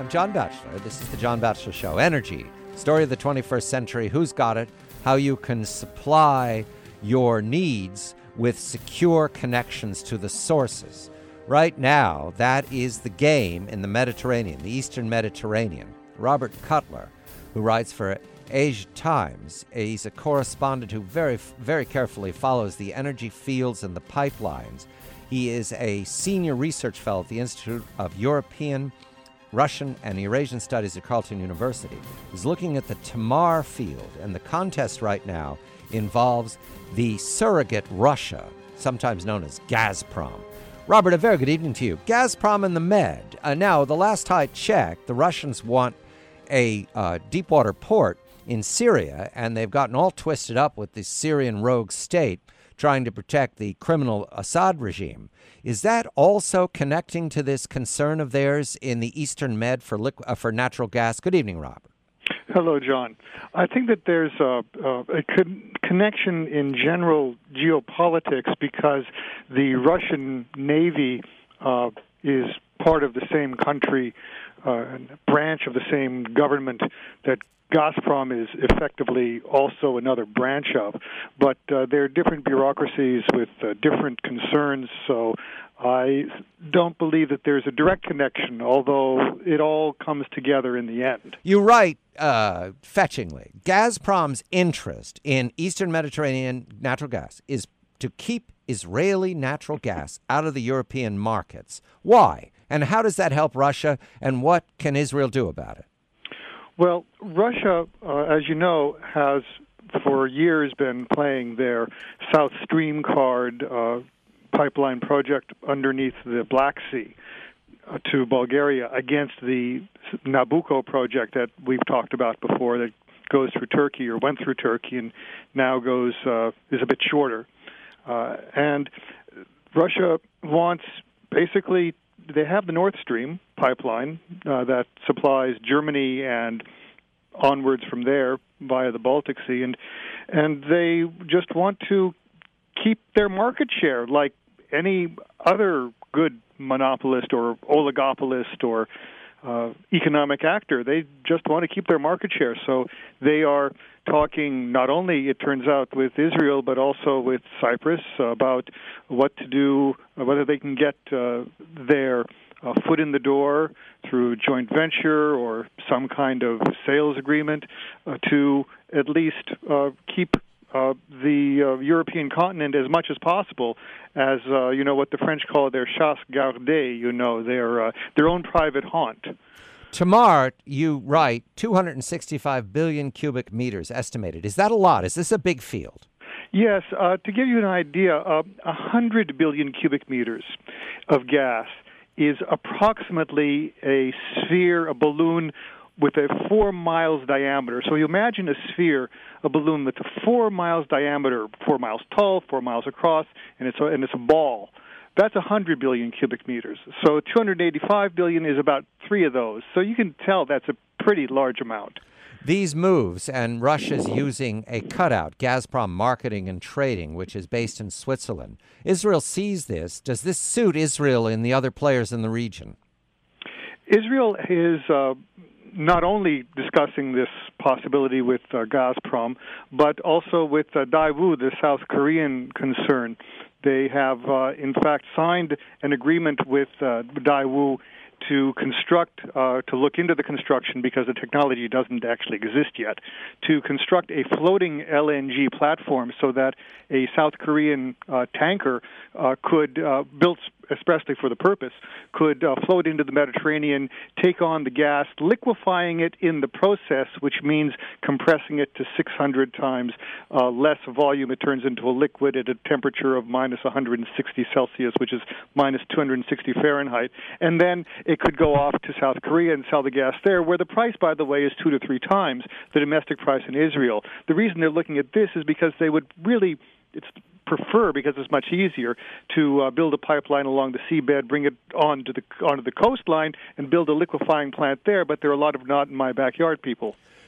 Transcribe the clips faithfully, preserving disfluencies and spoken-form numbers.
I'm John Batchelor. This is the John Batchelor Show. Energy, story of the twenty-first century, who's got it, how you can supply your needs with secure connections to the sources. Right now, that is the game in the Mediterranean, the Eastern Mediterranean. Robert Cutler, who writes for Asia Times, he's a correspondent who very, very carefully follows the energy fields and the pipelines. He is a senior research fellow at the Institute of European, Russian, and Eurasian Studies at Carleton University. He's looking at the Tamar field, and the contest right now involves the surrogate Russia, sometimes known as Gazprom. Robert, a very good evening to you. Gazprom and the Med. Uh, now, the last I checked, the Russians want a uh, deepwater port in Syria, and they've gotten all twisted up with the Syrian rogue state trying to protect the criminal Assad regime. Is that also connecting to this concern of theirs in the Eastern Med for liqu- uh, for natural gas? Good evening, Robert. Hello, John. I think that there's a, a, a con- connection in general geopolitics because the Russian Navy uh, is part of the same country, uh, branch of the same government that Gazprom is effectively also another branch of, but uh, there are different bureaucracies with uh, different concerns, so I don't believe that there's a direct connection, although it all comes together in the end. You write uh, fetchingly, Gazprom's interest in Eastern Mediterranean natural gas is to keep Israeli natural gas out of the European markets. Why? And how does that help Russia, and what can Israel do about it? Well, Russia, uh, as you know, has for years been playing their South Stream card uh, pipeline project underneath the Black Sea uh, to Bulgaria against the Nabucco project that we've talked about before that goes through Turkey or went through Turkey and now goes uh, is a bit shorter. Uh, and Russia wants basically they have the Nord Stream pipeline uh, that supplies Germany and onwards from there via the Baltic Sea, and and they just want to keep their market share like any other good monopolist or oligopolist or uh, economic actor. They just want to keep their market share. So they are talking not only, it turns out, with Israel, but also with Cyprus about what to do, whether they can get uh, their uh, foot in the door through joint venture or some kind of sales agreement uh, to at least uh, keep uh, the uh, European continent as much as possible as, uh, you know, what the French call their chasse gardée, you know, their, uh, their own private haunt. Tamar, you write, two hundred sixty-five billion cubic meters estimated. Is that a lot? Is this a big field? Yes. Uh, to give you an idea, uh, one hundred billion cubic meters of gas is approximately a sphere, a balloon with a four miles diameter. So you imagine a sphere, a balloon that's four miles diameter, four miles tall, four miles across, and it's a, and it's a ball. That's one hundred billion cubic meters. So two hundred eighty-five billion is about three of those. So you can tell that's a pretty large amount. These moves, and Russia's using a cutout, Gazprom Marketing and Trading, which is based in Switzerland. Israel sees this. Does this suit Israel and the other players in the region? Israel is uh, not only discussing this possibility with uh, Gazprom, but also with uh, Daewoo, the South Korean concern. They have, uh, in fact, signed an agreement with uh, Daewoo to construct, uh, to look into the construction, because the technology doesn't actually exist yet, to construct a floating L N G platform so that a South Korean uh, tanker uh, could, uh, built expressly for the purpose, could uh, float into the Mediterranean, take on the gas, liquefying it in the process, which means compressing it to six hundred times uh, less volume. It turns into a liquid at a temperature of minus one hundred sixty Celsius, which is minus two hundred sixty Fahrenheit. And then it could go off to South Korea and sell the gas there, where the price, by the way, is two to three times the domestic price in Israel. The reason they're looking at this is because they would really, it's prefer, because it's much easier, to uh, build a pipeline along the seabed, bring it onto the onto the coastline, and build a liquefying plant there. But there are a lot of not in my backyard people.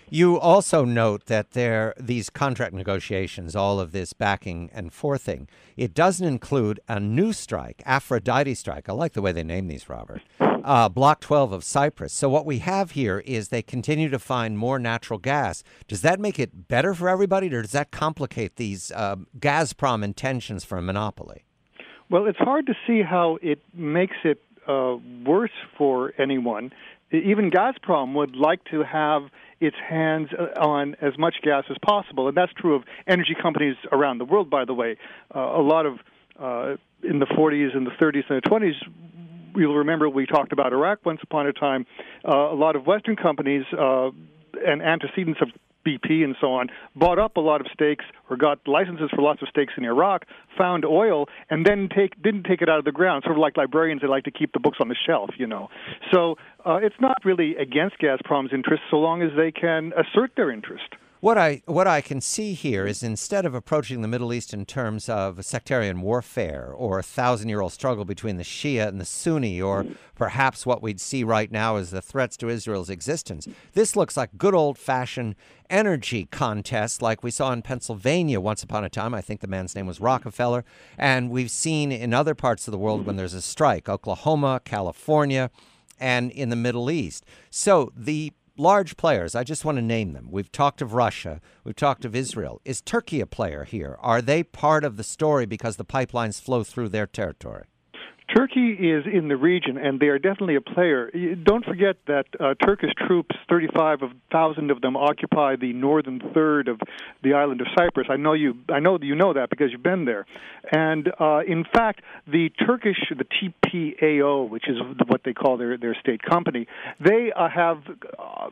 You also note that there these contract negotiations, all of this backing and forthing, it doesn't include a new strike, Aphrodite strike. I like the way they name these, Robert. Uh, Block twelve of Cyprus. So what we have here is they continue to find more natural gas. Does that make it better for everybody, or does that complicate these uh, Gazprom intentions for a monopoly? Well, it's hard to see how it makes it uh, worse for anyone. Even Gazprom would like to have its hands on as much gas as possible, and that's true of energy companies around the world, by the way. Uh, a lot of, uh, in the forties and the thirties and the twenties, you'll remember we talked about Iraq once upon a time. Uh, a lot of Western companies uh, and antecedents of B P and so on bought up a lot of stakes or got licenses for lots of stakes in Iraq, found oil, and then take didn't take it out of the ground. Sort of like librarians, they like to keep the books on the shelf, you know. So uh, it's not really against Gazprom's interests so long as they can assert their interest. What I what I can see here is instead of approaching the Middle East in terms of sectarian warfare or a thousand-year-old struggle between the Shia and the Sunni, or perhaps what we'd see right now as the threats to Israel's existence, this looks like good old-fashioned energy contest like we saw in Pennsylvania once upon a time. I think the man's name was Rockefeller. And we've seen in other parts of the world when there's a strike, Oklahoma, California, and in the Middle East. So the large players, I just want to name them. We've talked of Russia. We've talked of Israel. Is Turkey a player here? Are they part of the story because the pipelines flow through their territory? Turkey is in the region, and they are definitely a player. Don't forget that uh, Turkish troops, thirty-five thousand of them, occupy the northern third of the island of Cyprus. I know you. I know you know that because you've been there. And uh, in fact, the Turkish, the T P A O, which is what they call their their state company, they uh, have uh,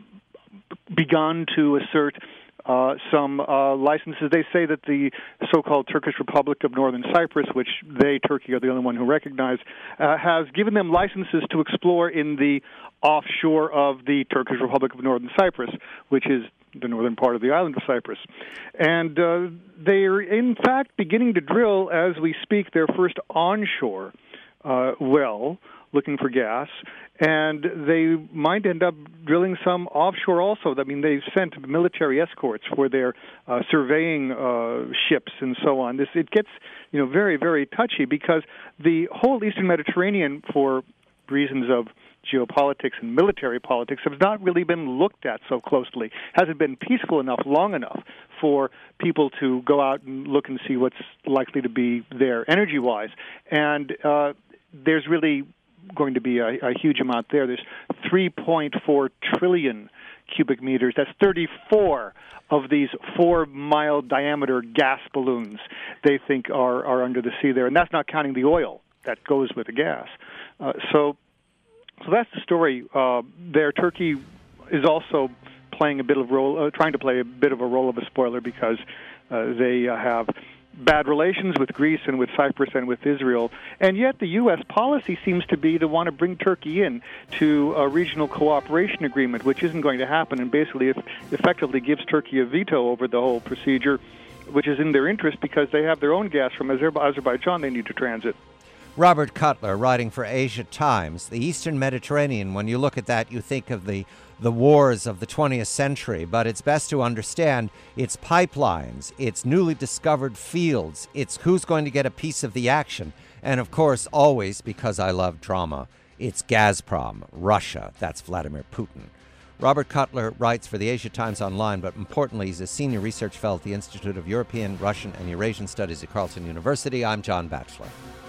begun to assert Uh, some uh, licenses. They say that the so-called Turkish Republic of Northern Cyprus, which they, Turkey, are the only one who recognize, uh, has given them licenses to explore in the offshore of the Turkish Republic of Northern Cyprus, which is the northern part of the island of Cyprus. And uh, they are, in fact, beginning to drill, as we speak, their first onshore uh, well, looking for gas, and they might end up drilling some offshore also. I mean, they've sent military escorts for their uh, surveying uh, ships and so on. This it gets, you know, very, very touchy because the whole Eastern Mediterranean, for reasons of geopolitics and military politics, has not really been looked at so closely. Hasn't been peaceful enough, long enough for people to go out and look and see what's likely to be there energy-wise. And uh, there's really going to be a, a huge amount there. There's three point four trillion cubic meters. That's thirty-four of these four-mile diameter gas balloons they think are, are under the sea there. And that's not counting the oil that goes with the gas. Uh, so so that's the story uh, there. Turkey is also playing a bit of role, uh, trying to play a bit of a role of a spoiler because uh, they uh, have bad relations with Greece and with Cyprus and with Israel, and yet the U S policy seems to be to want to bring Turkey in to a regional cooperation agreement, which isn't going to happen, and basically it effectively gives Turkey a veto over the whole procedure, which is in their interest because they have their own gas from Azerbaijan they need to transit. Robert Cutler, writing for Asia Times. The Eastern Mediterranean, when you look at that, you think of the, the wars of the twentieth century, but it's best to understand its pipelines, its newly discovered fields, it's who's going to get a piece of the action, and of course, always, because I love drama, it's Gazprom, Russia. That's Vladimir Putin. Robert Cutler writes for the Asia Times Online, but importantly, he's a senior research fellow at the Institute of European, Russian, and Eurasian Studies at Carleton University. I'm John Batchelor.